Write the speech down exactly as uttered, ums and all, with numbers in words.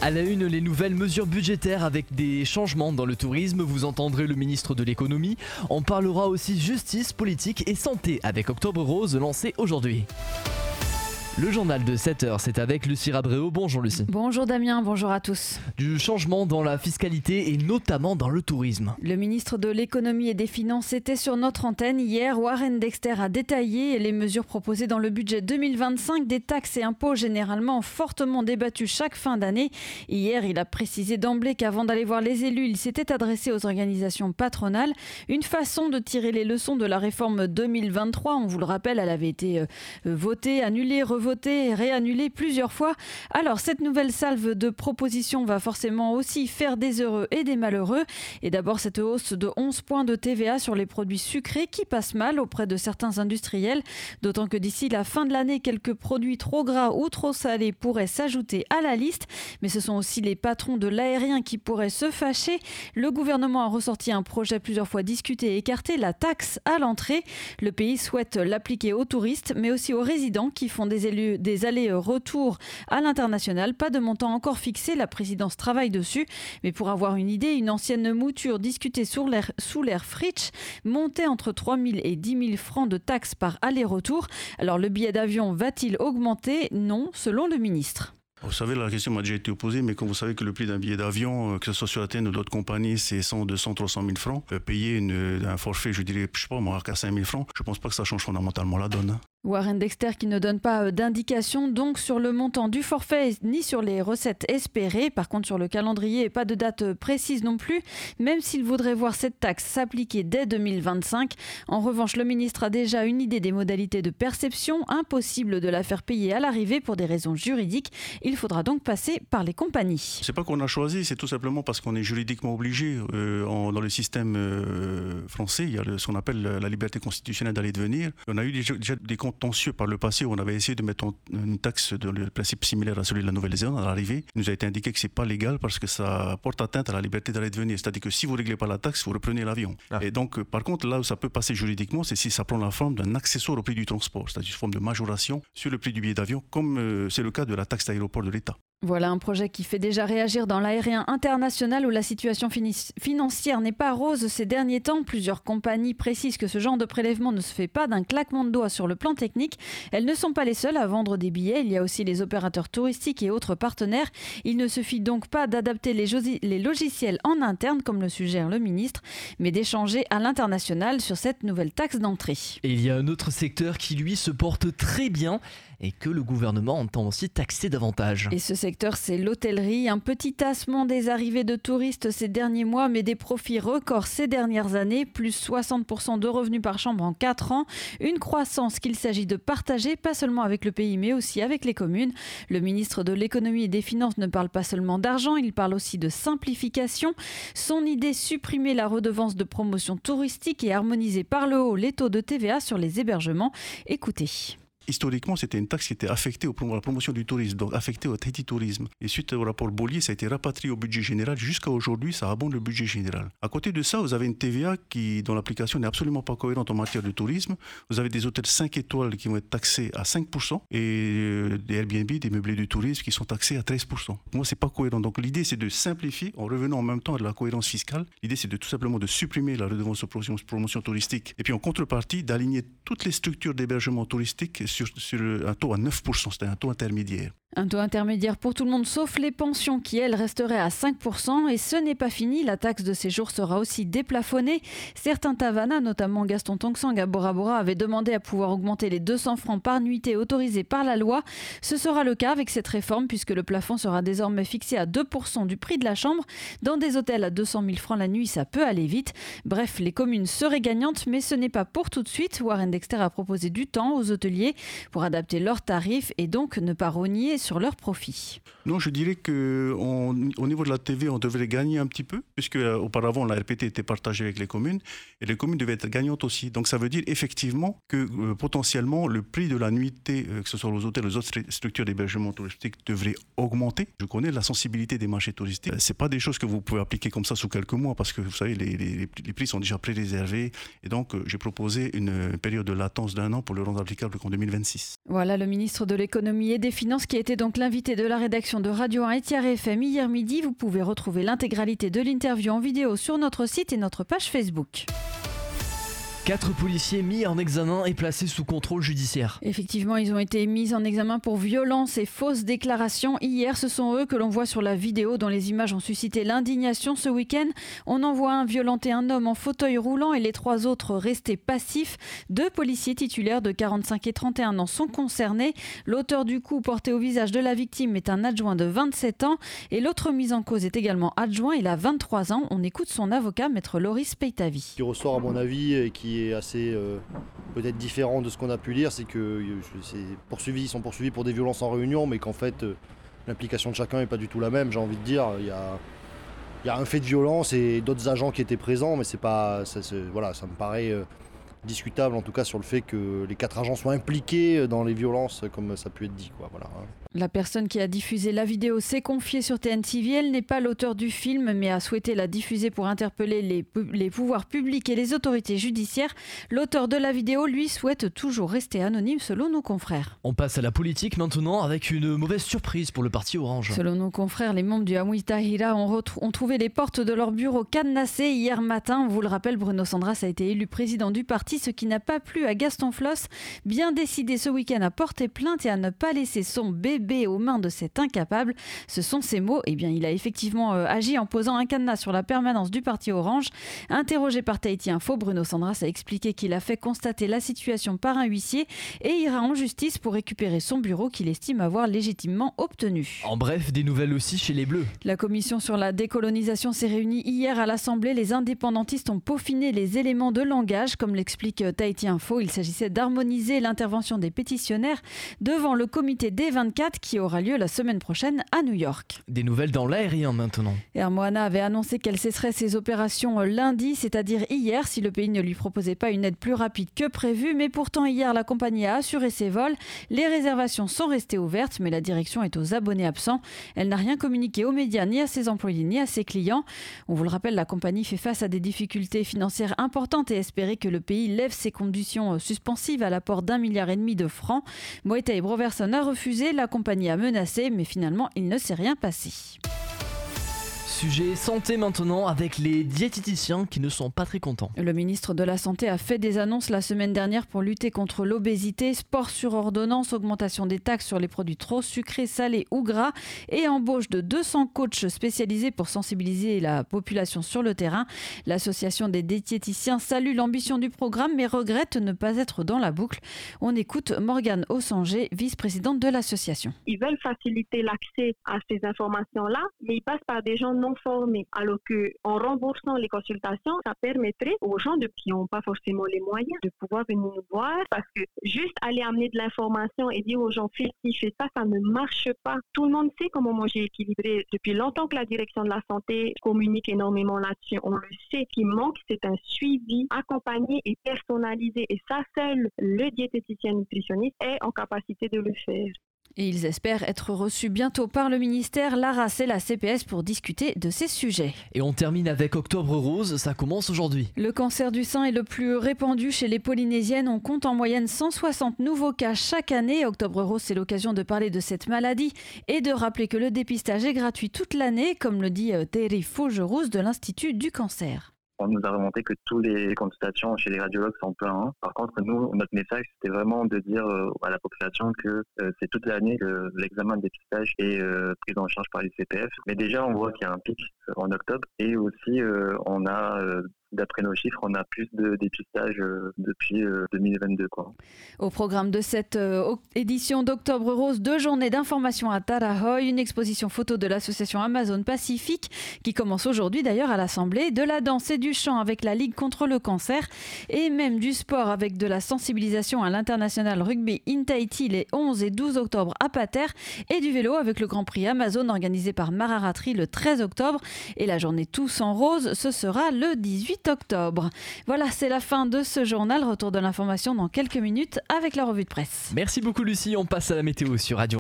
À la une, les nouvelles mesures budgétaires avec des changements dans le tourisme. Vous entendrez le ministre de l'économie. On parlera aussi justice, politique et santé avec Octobre Rose lancé aujourd'hui. Le journal de sept heures, c'est avec Lucie Rabréau. Bonjour Lucie. Bonjour Damien, bonjour à tous. Du changement dans la fiscalité et notamment dans le tourisme. Le ministre de l'économie et des finances était sur notre antenne hier. Warren Dexter a détaillé les mesures proposées dans le budget deux mille vingt-cinq, des taxes et impôts généralement fortement débattus chaque fin d'année. Hier, il a précisé d'emblée qu'avant d'aller voir les élus, il s'était adressé aux organisations patronales. Une façon de tirer les leçons de la réforme deux mille vingt-trois. On vous le rappelle, elle avait été euh, votée, annulée, revotée. voté et réannulé plusieurs fois. Alors cette nouvelle salve de propositions va forcément aussi faire des heureux et des malheureux. Et d'abord cette hausse de onze points de T V A sur les produits sucrés qui passe mal auprès de certains industriels. D'autant que d'ici la fin de l'année, quelques produits trop gras ou trop salés pourraient s'ajouter à la liste. Mais ce sont aussi les patrons de l'aérien qui pourraient se fâcher. Le gouvernement a ressorti un projet plusieurs fois discuté et écarté, la taxe à l'entrée. Le pays souhaite l'appliquer aux touristes mais aussi aux résidents qui font des élus des allers-retours à l'international. Pas de montant encore fixé, la présidence travaille dessus. Mais pour avoir une idée, une ancienne mouture discutée sous l'ère, sous l'ère Fritsch montait entre trois mille et dix mille francs de taxes par aller-retour. Alors le billet d'avion va-t-il augmenter ? Non, selon le ministre. Vous savez, la question m'a déjà été posée, mais quand vous savez que le prix d'un billet d'avion, que ce soit sur Athènes ou d'autres compagnies, c'est cent, deux cents, trois cent mille francs, payer une, un forfait, je dirais, je sais pas, moi, à cinq mille francs, je pense pas que ça change fondamentalement la donne. Warren Dexter qui ne donne pas d'indication donc sur le montant du forfait ni sur les recettes espérées. Par contre sur le calendrier, pas de date précise non plus, même s'il voudrait voir cette taxe s'appliquer dès deux mille vingt-cinq. En revanche, le ministre a déjà une idée des modalités de perception. Impossible de la faire payer à l'arrivée pour des raisons juridiques. Il faudra donc passer par les compagnies. C'est pas qu'on a choisi, c'est tout simplement parce qu'on est juridiquement obligé. Euh, en, dans le système euh, français, il y a le, ce qu'on appelle la liberté constitutionnelle d'aller et de venir. On a eu déjà, déjà des comptes contentieux par le passé où on avait essayé de mettre une taxe de le principe similaire à celui de la Nouvelle-Zélande. À l'arrivée, il nous a été indiqué que c'est pas légal parce que ça porte atteinte à la liberté d'aller et de venir. C'est-à-dire que si vous réglez pas la taxe, vous reprenez l'avion. Ah. Et donc, par contre, là où ça peut passer juridiquement, c'est si ça prend la forme d'un accessoire au prix du transport, c'est-à-dire une forme de majoration sur le prix du billet d'avion, comme euh, c'est le cas de la taxe d'aéroport de l'État. Voilà un projet qui fait déjà réagir dans l'aérien international où la situation financière n'est pas rose ces derniers temps. Plusieurs compagnies précisent que ce genre de prélèvement ne se fait pas d'un claquement de doigts sur le plan technique. Elles ne sont pas les seules à vendre des billets. Il y a aussi les opérateurs touristiques et autres partenaires. Il ne suffit donc pas d'adapter les, josi- les logiciels en interne, comme le suggère le ministre, mais d'échanger à l'international sur cette nouvelle taxe d'entrée. Et il y a un autre secteur qui, lui, se porte très bien et que le gouvernement entend aussi taxer davantage. Et ce secteur, c'est l'hôtellerie. Un petit tassement des arrivées de touristes ces derniers mois, mais des profits records ces dernières années, plus soixante pour cent de revenus par chambre en quatre ans. Une croissance qu'il s'agit de partager, pas seulement avec le pays, mais aussi avec les communes. Le ministre de l'économie et des finances ne parle pas seulement d'argent, il parle aussi de simplification. Son idée, supprimer la redevance de promotion touristique et harmoniser par le haut les taux de T V A sur les hébergements. Écoutez. Historiquement, c'était une taxe qui était affectée à la promotion du tourisme, donc affectée au Tahiti-tourisme. Et suite au rapport Bollier, ça a été rapatrié au budget général. Jusqu'à aujourd'hui, ça abonde le budget général. À côté de ça, vous avez une T V A qui, dont l'application n'est absolument pas cohérente en matière de tourisme. Vous avez des hôtels cinq étoiles qui vont être taxés à cinq pour cent et euh, des Airbnb, des meublés du tourisme qui sont taxés à treize pour cent. Pour moi, c'est pas cohérent. Donc l'idée, c'est de simplifier en revenant en même temps à de la cohérence fiscale. L'idée, c'est de tout simplement de supprimer la redevance de promotion, promotion touristique et puis en contrepartie, d'aligner toutes les structures d'hébergement touristique sur, sur un taux à neuf pour cent, c'est un taux intermédiaire. Un taux intermédiaire pour tout le monde sauf les pensions qui, elles, resteraient à cinq pour cent. Et ce n'est pas fini, la taxe de séjour sera aussi déplafonnée. Certains Tavana, notamment Gaston Tongsang à Bora Bora, avaient demandé à pouvoir augmenter les deux cents francs par nuitée autorisés par la loi. Ce sera le cas avec cette réforme puisque le plafond sera désormais fixé à deux pour cent du prix de la chambre. Dans des hôtels à deux cent mille francs la nuit, ça peut aller vite. Bref, les communes seraient gagnantes, mais ce n'est pas pour tout de suite. Warren Dexter a proposé du temps aux hôteliers pour adapter leurs tarifs et donc ne pas rogner sur leurs profits. Non, je dirais qu'au niveau de la T V, on devrait gagner un petit peu, puisque euh, auparavant, la R P T était partagée avec les communes, et les communes devaient être gagnantes aussi. Donc ça veut dire effectivement que euh, potentiellement, le prix de la nuitée, euh, que ce soit aux hôtels, aux autres structures d'hébergement touristique, devrait augmenter. Je connais la sensibilité des marchés touristiques. Euh, c'est pas des choses que vous pouvez appliquer comme ça sous quelques mois, parce que vous savez, les, les, les prix sont déjà pré-réservés, et donc euh, j'ai proposé une période de latence d'un an pour le rendre applicable qu'en deux mille vingt-six. Voilà le ministre de l'économie et des finances qui était donc l'invité de la rédaction de Radio un et Tiare F M hier midi. Vous pouvez retrouver l'intégralité de l'interview en vidéo sur notre site et notre page Facebook. Quatre policiers mis en examen et placés sous contrôle judiciaire. Effectivement, ils ont été mis en examen pour violence et fausses déclarations. Hier, ce sont eux que l'on voit sur la vidéo dont les images ont suscité l'indignation ce week-end. On en voit un violenter un homme en fauteuil roulant et les trois autres restés passifs. Deux policiers titulaires de quarante-cinq et trente et un ans sont concernés. L'auteur du coup porté au visage de la victime est un adjoint de vingt-sept ans et l'autre mis en cause est également adjoint. Il a vingt-trois ans. On écoute son avocat, maître Loris Peitavi. Ce qui ressort à mon avis et qui est assez euh, peut-être différent de ce qu'on a pu lire, c'est que c'est poursuivis, ils sont poursuivis pour des violences en réunion, mais qu'en fait euh, l'implication de chacun n'est pas du tout la même, j'ai envie de dire. Il y a, il y a un fait de violence et d'autres agents qui étaient présents, mais c'est pas, ça, c'est, voilà, ça me paraît euh, discutable en tout cas sur le fait que les quatre agents soient impliqués dans les violences comme ça a pu être dit, quoi, voilà. La personne qui a diffusé la vidéo s'est confiée sur T N T V. Elle n'est pas l'auteur du film, mais a souhaité la diffuser pour interpeller les, les pouvoirs publics et les autorités judiciaires. L'auteur de la vidéo, lui, souhaite toujours rester anonyme selon nos confrères. On passe à la politique maintenant avec une mauvaise surprise pour le parti Orange. Selon nos confrères, les membres du Amwi Tahira ont, retrou- ont trouvé les portes de leur bureau cadenassées hier matin. On vous le rappelle, Bruno Sandras a été élu président du parti, ce qui n'a pas plu à Gaston Floss, bien décidé ce week-end à porter plainte et à ne pas laisser son bébé aux mains de cet incapable. Ce sont ses mots. Eh bien, il a effectivement euh, agi en posant un cadenas sur la permanence du parti Orange. Interrogé par Tahiti Info, Bruno Sandras a expliqué qu'il a fait constater la situation par un huissier et ira en justice pour récupérer son bureau qu'il estime avoir légitimement obtenu. En bref, des nouvelles aussi chez les Bleus. La commission sur la décolonisation s'est réunie hier à l'Assemblée. Les indépendantistes ont peaufiné les éléments de langage. Comme l'explique Tahiti Info, il s'agissait d'harmoniser l'intervention des pétitionnaires devant le comité D vingt-quatre qui aura lieu la semaine prochaine à New York. Des nouvelles dans l'aérien maintenant. Air Moana avait annoncé qu'elle cesserait ses opérations lundi, c'est-à-dire hier, si le pays ne lui proposait pas une aide plus rapide que prévu. Mais pourtant, hier, la compagnie a assuré ses vols. Les réservations sont restées ouvertes, mais la direction est aux abonnés absents. Elle n'a rien communiqué aux médias, ni à ses employés, ni à ses clients. On vous le rappelle, la compagnie fait face à des difficultés financières importantes et espérait que le pays lève ses conditions suspensives à l'apport d'un milliard et demi de francs. Moeta et Broverson a refusé, la compagnie a menacé, mais finalement, il ne s'est rien passé. Sujet santé maintenant avec les diététiciens qui ne sont pas très contents. Le ministre de la Santé a fait des annonces la semaine dernière pour lutter contre l'obésité, sport sur ordonnance, augmentation des taxes sur les produits trop sucrés, salés ou gras et embauche de deux cents coachs spécialisés pour sensibiliser la population sur le terrain. L'association des diététiciens salue l'ambition du programme mais regrette ne pas être dans la boucle. On écoute Morgane Ossanger, vice-présidente de l'association. Ils veulent faciliter l'accès à ces informations-là, mais ils passent par des gens non formés. Alors qu'en remboursant les consultations, ça permettrait aux gens de, qui n'ont pas forcément les moyens de pouvoir venir nous voir, parce que juste aller amener de l'information et dire aux gens fais ci, fais ça, ça ne marche pas. Tout le monde sait comment manger équilibré. Depuis longtemps que la direction de la santé communique énormément là-dessus, on le sait. Ce qui manque, c'est un suivi accompagné et personnalisé. Et ça, seul le diététicien nutritionniste est en capacité de le faire. Et ils espèrent être reçus bientôt par le ministère, l'A R A C et la C P S pour discuter de ces sujets. Et on termine avec Octobre Rose, ça commence aujourd'hui. Le cancer du sein est le plus répandu chez les Polynésiennes. On compte en moyenne cent soixante nouveaux cas chaque année. Octobre Rose, c'est l'occasion de parler de cette maladie et de rappeler que le dépistage est gratuit toute l'année, comme le dit Terry Faugerousse de l'Institut du cancer. On nous a remonté que toutes les consultations chez les radiologues sont pleines. Hein. Par contre, nous, notre message, c'était vraiment de dire euh, à la population que euh, c'est toute l'année que l'examen de dépistage est euh, pris en charge par les C P F. Mais déjà, on voit qu'il y a un pic en octobre et aussi, euh, on a, euh, d'après nos chiffres, on a plus de dépistage euh, depuis euh, deux mille vingt-deux. Quoi. Au programme de cette euh, édition d'Octobre Rose, deux journées d'information à Tarahoy, une exposition photo de l'association Amazon Pacifique qui commence aujourd'hui d'ailleurs à l'Assemblée, de la danse et du chant avec la Ligue contre le cancer et même du sport avec de la sensibilisation à l'international rugby in Tahiti les onze et douze octobre à Pater et du vélo avec le Grand Prix Amazon organisé par Mararatri le treize octobre et la journée Tous en Rose, ce sera le dix-huit octobre. Voilà, c'est la fin de ce journal. Retour de l'information dans quelques minutes avec la revue de presse. Merci beaucoup Lucie, on passe à la météo sur Radio